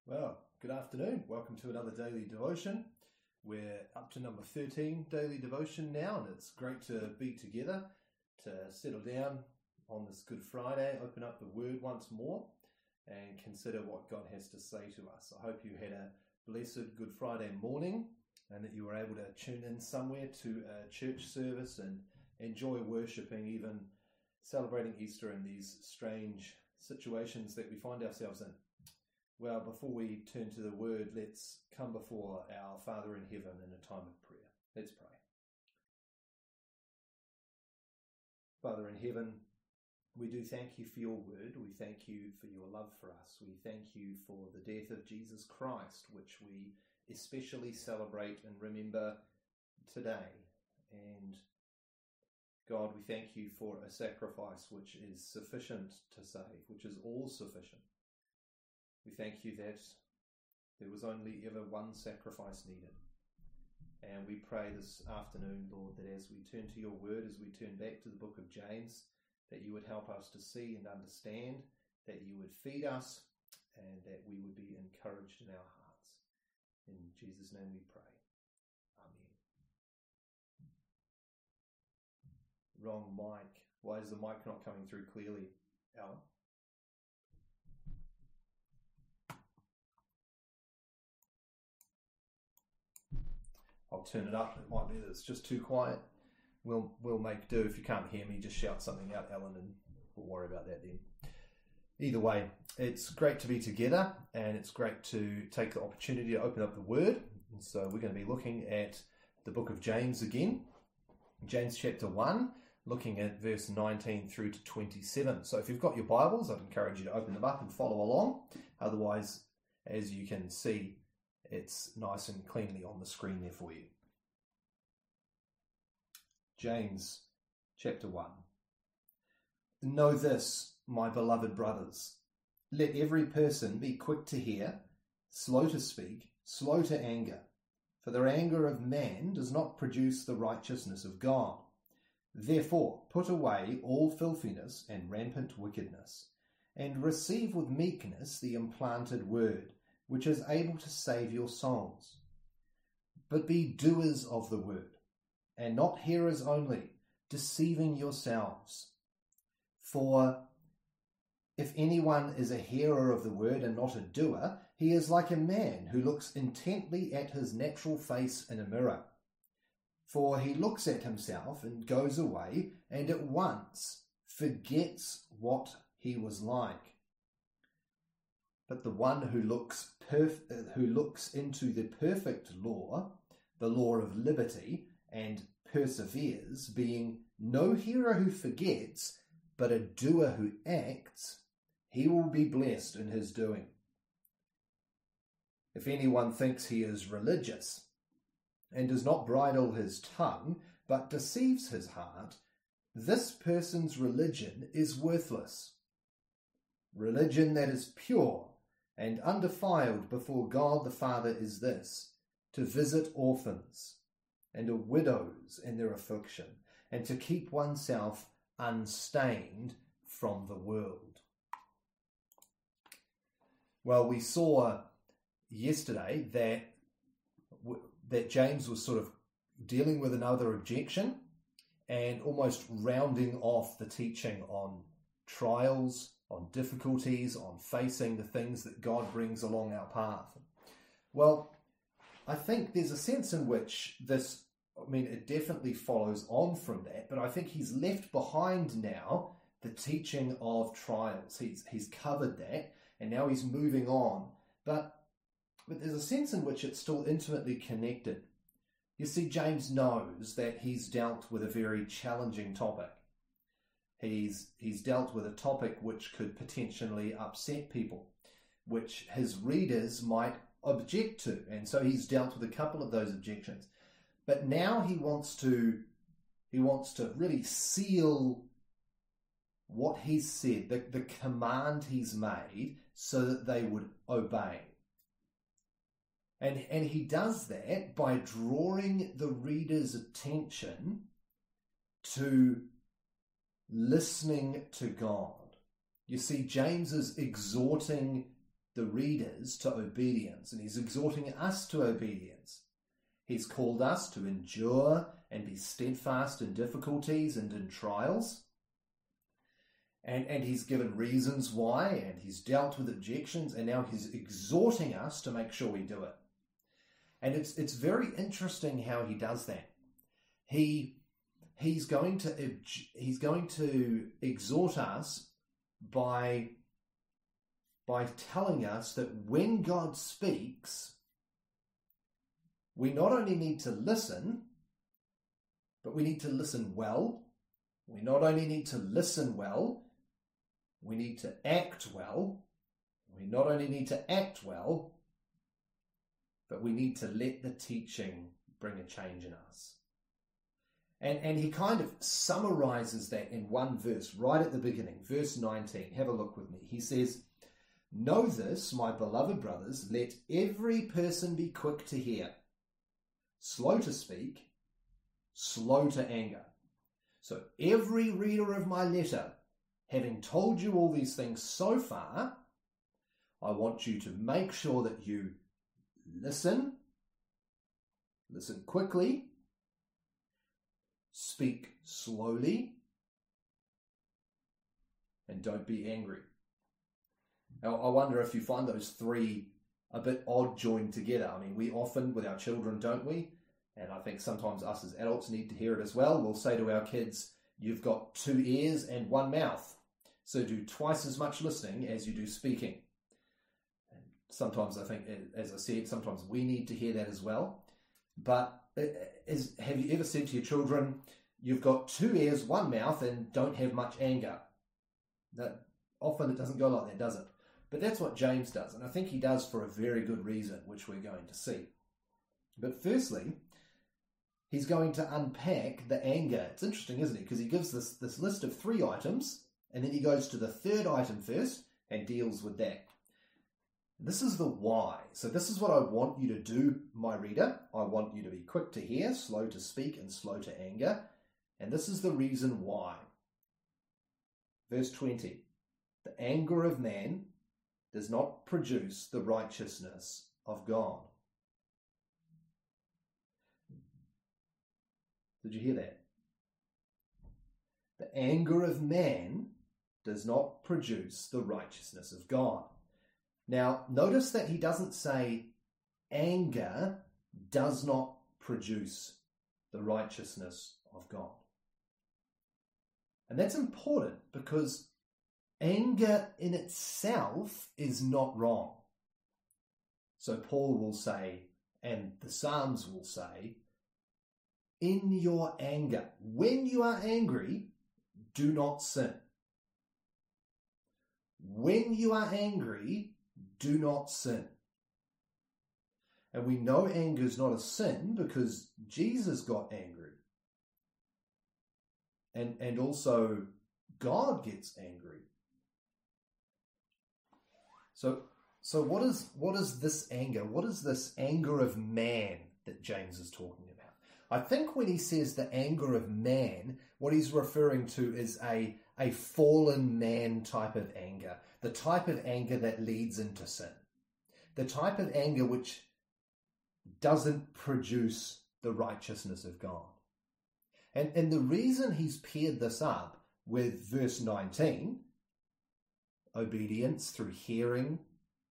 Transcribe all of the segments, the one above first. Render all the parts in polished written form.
Well, good afternoon. Welcome to another daily devotion. We're up to number 13 daily devotion now, and it's great to be together, to settle down on this Good Friday, open up the Word once more, and consider what God has to say to us. I hope you had a blessed Good Friday morning, and that you were able to tune in somewhere to a church service and enjoy worshipping, even celebrating Easter in these strange situations that we find ourselves in. Well, before we turn to the Word, let's come before our Father in heaven in a time of prayer. Let's pray. Father in heaven, we do thank you for your Word. We thank you for your love for us. We thank you for the death of Jesus Christ, which we especially celebrate and remember today. And God, we thank you for a sacrifice which is sufficient to save, which is all sufficient. We thank you that there was only ever one sacrifice needed. And we pray this afternoon, Lord, that as we turn to your word, as we turn back to the book of James, that you would help us to see and understand, that you would feed us, and that we would be encouraged in our hearts. In Jesus' name we pray. Amen. Wrong mic. Why is the mic not coming through clearly, Alan? I'll turn it up. It might be that it's just too quiet. We'll make do. If you can't hear me, just shout something out, Alan, and we'll worry about that then. Either way, it's great to be together, and it's great to take the opportunity to open up the Word. And so we're going to be looking at the book of James again. James chapter 1, looking at verse 19 through to 27. So if you've got your Bibles, I'd encourage you to open them up and follow along. Otherwise, as you can see, it's nice and cleanly on the screen there for you. James chapter 1. Know this, my beloved brothers. Let every person be quick to hear, slow to speak, slow to anger. For the anger of man does not produce the righteousness of God. Therefore, put away all filthiness and rampant wickedness, and receive with meekness the implanted word, which is able to save your souls. But be doers of the word, and not hearers only, deceiving yourselves. For if anyone is a hearer of the word and not a doer, he is like a man who looks intently at his natural face in a mirror. For he looks at himself and goes away, and at once forgets what he was like. But the one who looks into the perfect law, the law of liberty, and perseveres, being no hearer who forgets, but a doer who acts, he will be blessed in his doing. If anyone thinks he is religious, and does not bridle his tongue, but deceives his heart, this person's religion is worthless. Religion that is pure and undefiled before God the Father is this, to visit orphans and widows in their affliction, and to keep oneself unstained from the world. Well, we saw yesterday that James was sort of dealing with another objection and almost rounding off the teaching on trials, on difficulties, on facing the things that God brings along our path. Well, I think there's a sense in which it definitely follows on from that, but I think he's left behind now the teaching of trials. He's covered that, and now he's moving on. But there's a sense in which it's still intimately connected. You see, James knows that he's dealt with a very challenging topic. He's dealt with a topic which could potentially upset people, which his readers might object to. And so he's dealt with a couple of those objections. But now he wants to really seal what he's said, the command he's made, so that they would obey. And he does that by drawing the reader's attention to listening to God. You see, James is exhorting the readers to obedience, and he's exhorting us to obedience. He's called us to endure and be steadfast in difficulties and in trials. And he's given reasons why, and he's dealt with objections, and now he's exhorting us to make sure we do it. And it's very interesting how he does that. He's going to exhort us by telling us that when God speaks, we not only need to listen, but we need to listen well. We not only need to listen well, we need to act well. We not only need to act well, but we need to let the teaching bring a change in us. And he kind of summarizes that in one verse right at the beginning, verse 19. Have a look with me. He says, "Know this, my beloved brothers, let every person be quick to hear, slow to speak, slow to anger." So every reader of my letter, having told you all these things so far, I want you to make sure that you listen quickly, speak slowly, and don't be angry. Now, I wonder if you find those three a bit odd joined together. I mean, we often, with our children, don't we? And I think sometimes us as adults need to hear it as well. We'll say to our kids, "You've got 2 ears and 1 mouth, so do twice as much listening as you do speaking." And sometimes I think, as I said, sometimes we need to hear that as well. But have you ever said to your children, "You've got 2 ears, 1 mouth, and don't have much anger"? That often it doesn't go like that, does it? But that's what James does, and I think he does for a very good reason, which we're going to see. But firstly, he's going to unpack the anger. It's interesting, isn't it? Because he gives this list of 3 items, and then he goes to the 3rd item first and deals with that. This is the why. So this is what I want you to do, my reader. I want you to be quick to hear, slow to speak, and slow to anger. And this is the reason why. Verse 20. The anger of man does not produce the righteousness of God. Did you hear that? The anger of man does not produce the righteousness of God. Now, notice that he doesn't say anger does not produce the righteousness of God. And that's important because anger in itself is not wrong. So Paul will say, and the Psalms will say, in your anger, when you are angry, do not sin. When you are angry, do not sin. And we know anger is not a sin because Jesus got angry. And also God gets angry. So what is this anger? What is this anger of man that James is talking about? I think when he says the anger of man, what he's referring to is a fallen man type of anger, the type of anger that leads into sin, the type of anger which doesn't produce the righteousness of God. And the reason he's paired this up with verse 19, obedience through hearing,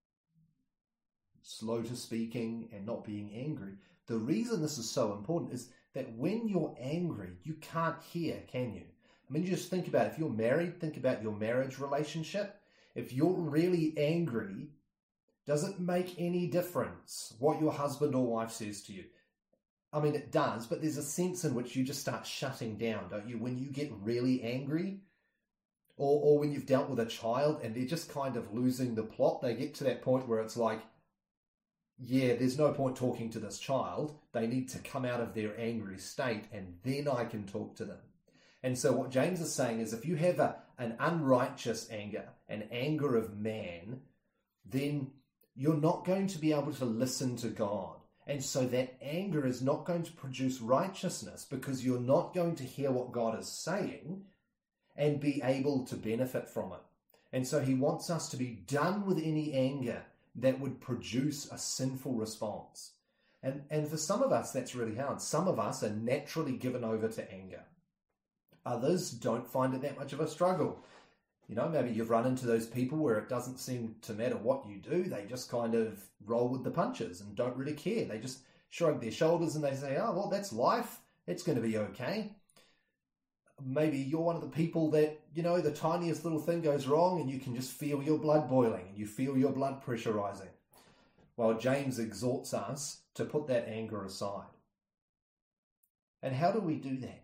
slow to speaking, and not being angry, the reason this is so important is that when you're angry, you can't hear, can you? I mean, you just think about it. If you're married, think about your marriage relationship. If you're really angry, does it make any difference what your husband or wife says to you? I mean, it does, but there's a sense in which you just start shutting down, don't you? When you get really angry, or when you've dealt with a child and they're just kind of losing the plot, they get to that point where it's like, yeah, there's no point talking to this child. They need to come out of their angry state and then I can talk to them. And so what James is saying is if you have an unrighteous anger, an anger of man, then you're not going to be able to listen to God. And so that anger is not going to produce righteousness because you're not going to hear what God is saying and be able to benefit from it. And so he wants us to be done with any anger that would produce a sinful response. And for some of us, that's really hard. Some of us are naturally given over to anger. Others don't find it that much of a struggle. You know, maybe you've run into those people where it doesn't seem to matter what you do. They just kind of roll with the punches and don't really care. They just shrug their shoulders and they say, oh, well, that's life. It's going to be okay. Maybe you're one of the people that, you know, the tiniest little thing goes wrong and you can just feel your blood boiling and you feel your blood pressure rising. Well, James exhorts us to put that anger aside. And how do we do that?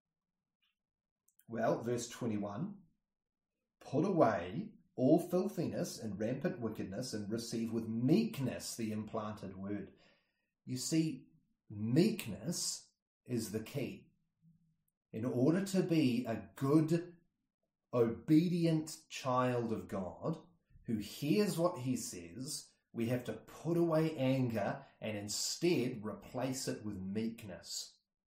Well, verse 21, put away all filthiness and rampant wickedness and receive with meekness the implanted word. You see, meekness is the key. In order to be a good, obedient child of God who hears what he says, we have to put away anger and instead replace it with meekness.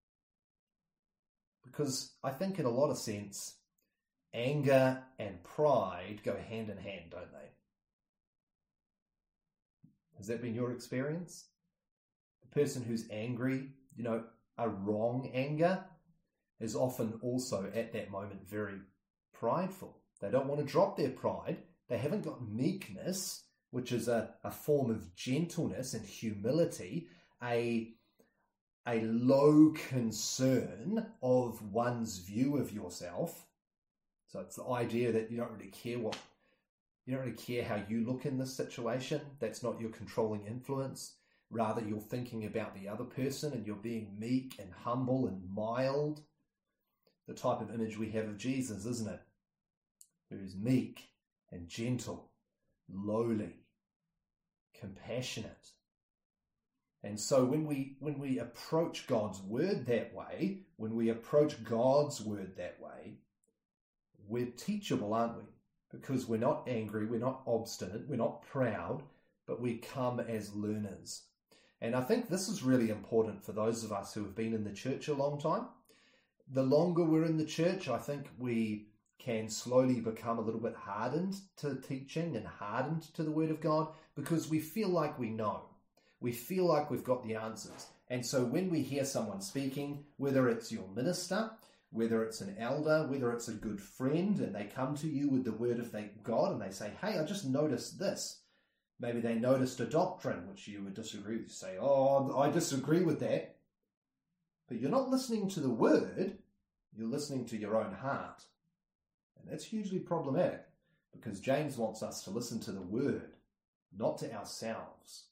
Because I think in a lot of sense, anger and pride go hand in hand, don't they? Has that been your experience? The person who's angry, you know, a wrong anger, is often also at that moment very prideful. They don't want to drop their pride. They haven't got meekness, which is a form of gentleness and humility, a low concern of one's view of yourself. So it's the idea that you don't really care how you look in this situation. That's not your controlling influence. Rather, you're thinking about the other person and you're being meek and humble and mild. The type of image we have of Jesus, isn't it? Who's meek and gentle, lowly, compassionate. And so when we approach God's word that way, we're teachable, aren't we? Because we're not angry, we're not obstinate, we're not proud, but we come as learners. And I think this is really important for those of us who have been in the church a long time. The longer we're in the church, I think we can slowly become a little bit hardened to teaching and hardened to the Word of God because we feel like we know. We feel like we've got the answers. And so when we hear someone speaking, whether it's your minister, whether it's an elder, whether it's a good friend, and they come to you with the Word of God and they say, hey, I just noticed this. Maybe they noticed a doctrine which you would disagree with. You say, oh, I disagree with that. But you're not listening to the Word, you're listening to your own heart. And that's hugely problematic because James wants us to listen to the Word, not to ourselves.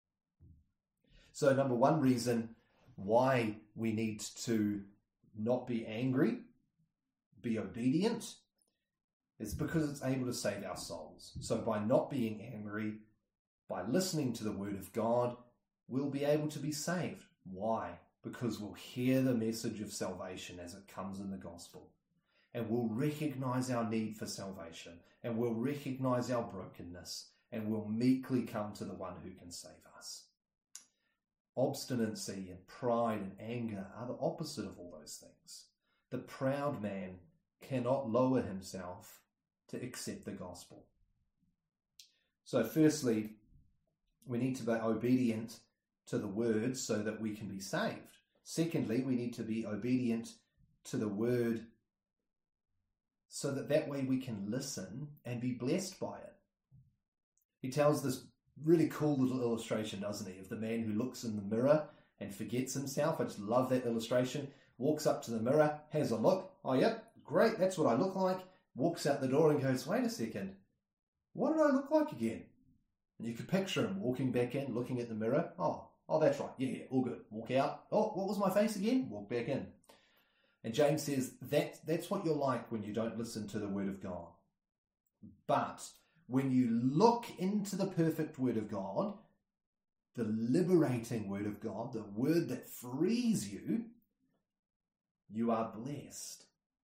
So number one reason why we need to not be angry, be obedient, is because it's able to save our souls. So by not being angry, by listening to the Word of God, we'll be able to be saved. Why? Because we'll hear the message of salvation as it comes in the gospel. And we'll recognize our need for salvation. And we'll recognize our brokenness. And we'll meekly come to the one who can save us. Obstinacy and pride and anger are the opposite of all those things. The proud man cannot lower himself to accept the gospel. So firstly, we need to be obedient to the word so that we can be saved. Secondly, we need to be obedient to the word so that way we can listen and be blessed by it. He tells this really cool little illustration, doesn't he, of the man who looks in the mirror and forgets himself. I just love that illustration. Walks up to the mirror, has a look. Oh, yep, great, that's what I look like. Walks out the door and goes, wait a second, what did I look like again? And you could picture him walking back in, looking at the mirror. Oh, that's right. Yeah, all good. Walk out. Oh, what was my face again? Walk back in. And James says that's what you're like when you don't listen to the word of God. But when you look into the perfect word of God, the liberating word of God, the word that frees you, you are blessed.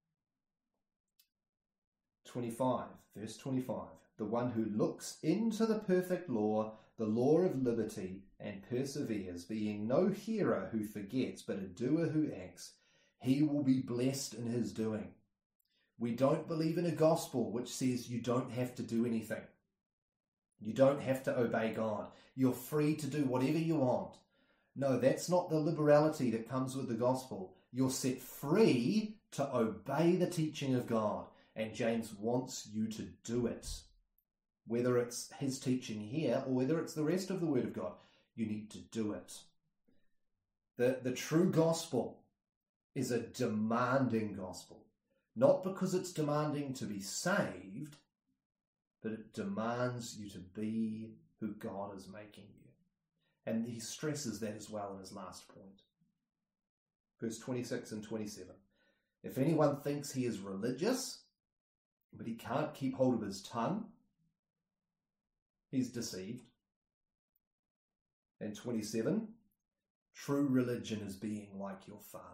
25, verse 25. The one who looks into the perfect law, the law of liberty, and perseveres, being no hearer who forgets, but a doer who acts, he will be blessed in his doing. We don't believe in a gospel which says you don't have to do anything. You don't have to obey God. You're free to do whatever you want. No, that's not the liberality that comes with the gospel. You're set free to obey the teaching of God. And James wants you to do it. Whether it's his teaching here or whether it's the rest of the Word of God, you need to do it. The true gospel is a demanding gospel. Not because it's demanding to be saved, but it demands you to be who God is making you. And he stresses that as well in his last point. Verse 26 and 27. If anyone thinks he is religious, but he can't keep hold of his tongue, he's deceived. And 27, true religion is being like your Father.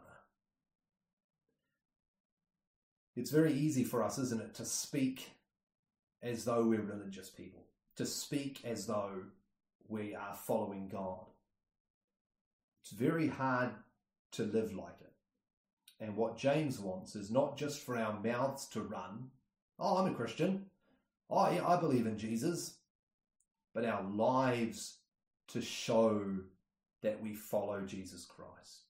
It's very easy for us, isn't it, to speak as though we're religious people, to speak as though we are following God. It's very hard to live like it. And what James wants is not just for our mouths to run, oh, I'm a Christian, oh, yeah, I believe in Jesus, but our lives to show that we follow Jesus Christ.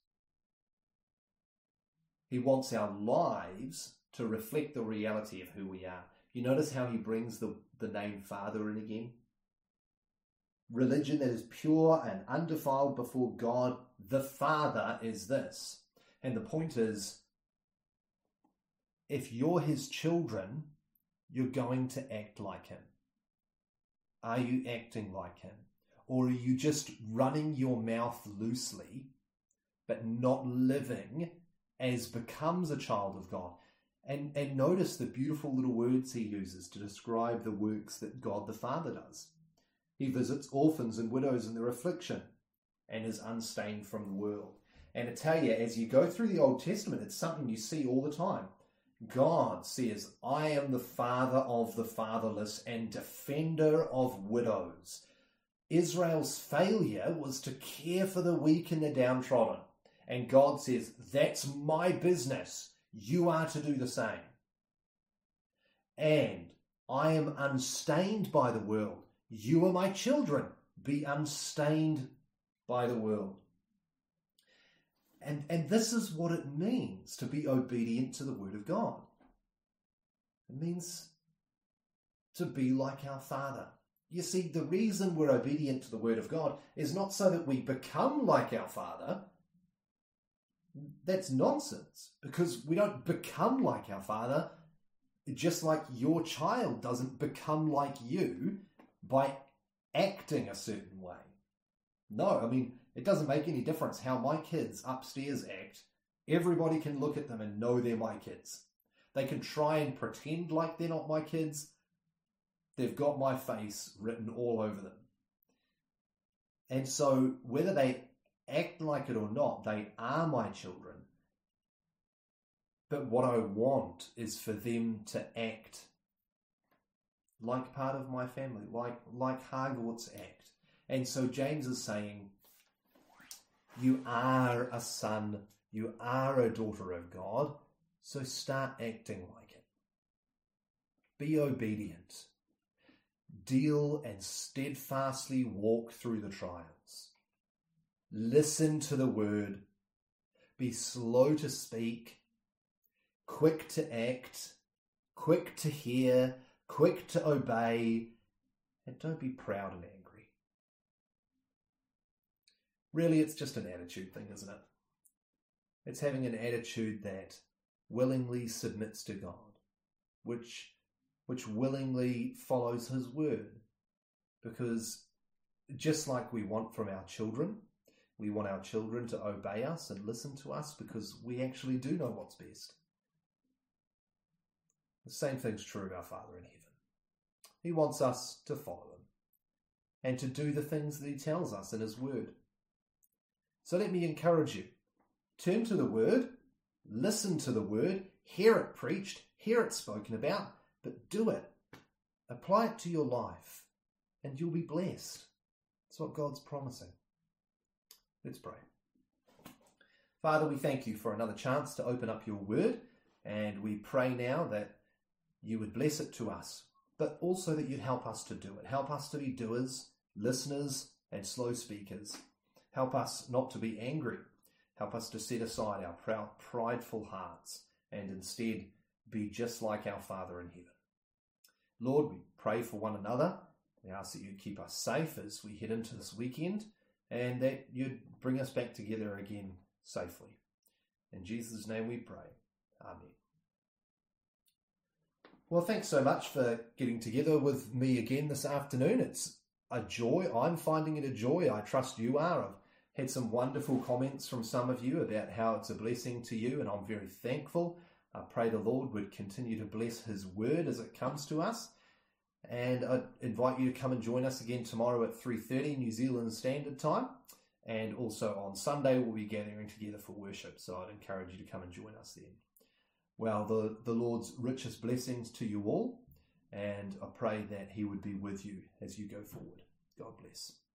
He wants our lives to reflect the reality of who we are. You notice how he brings the name Father in again? Religion that is pure and undefiled before God, the Father, is this. And the point is, if you're his children, you're going to act like him. Are you acting like him? Or are you just running your mouth loosely, but not living as becomes a child of God? And notice the beautiful little words he uses to describe the works that God the Father does. He visits orphans and widows in their affliction and is unstained from the world. And I tell you, as you go through the Old Testament, it's something you see all the time. God says, I am the father of the fatherless and defender of widows. Israel's failure was to care for the weak and the downtrodden. And God says, that's my business. You are to do the same. And I am unstained by the world. You are my children. Be unstained by the world. And this is what it means to be obedient to the Word of God. It means to be like our Father. You see, the reason we're obedient to the Word of God is not so that we become like our Father. That's nonsense, because we don't become like our Father, just like your child doesn't become like you by acting a certain way. No, I mean, it doesn't make any difference how my kids upstairs act. Everybody can look at them and know they're my kids. They can try and pretend like they're not my kids. They've got my face written all over them. And so whether they act like it or not, they are my children. But what I want is for them to act like part of my family, like Hagwardts act. And so James is saying, you are a son, you are a daughter of God, so start acting like it. Be obedient. Deal and steadfastly walk through the trials. Listen to the word. Be slow to speak, quick to act, quick to hear, quick to obey, and don't be proud and angry. Really, it's just an attitude thing, isn't it? It's having an attitude that willingly submits to God, which willingly follows his word. Because just like we want from our children, we want our children to obey us and listen to us because we actually do know what's best. The same thing's true of our Father in heaven. He wants us to follow him and to do the things that he tells us in his word. So let me encourage you. Turn to the word, listen to the word, hear it preached, hear it spoken about, but do it. Apply it to your life and you'll be blessed. That's what God's promising. Let's pray. Father, we thank you for another chance to open up your word, and we pray now that you would bless it to us. but also that you'd help us to do it. Help us to be doers, listeners, and slow speakers. Help us not to be angry. Help us to set aside our proud, prideful hearts and instead be just like our Father in heaven. Lord, we pray for one another. We ask that you'd keep us safe as we head into this weekend and that you'd bring us back together again safely. In Jesus' name we pray. Amen. Well, thanks so much for getting together with me again this afternoon. It's a joy. I'm finding it a joy. I trust you are. I've had some wonderful comments from some of you about how it's a blessing to you, and I'm very thankful. I pray the Lord would continue to bless his word as it comes to us. And I invite you to come and join us again tomorrow at 3:30 New Zealand Standard Time. And also on Sunday, we'll be gathering together for worship. So I'd encourage you to come and join us then. Well, the Lord's richest blessings to you all. And I pray that he would be with you as you go forward. God bless.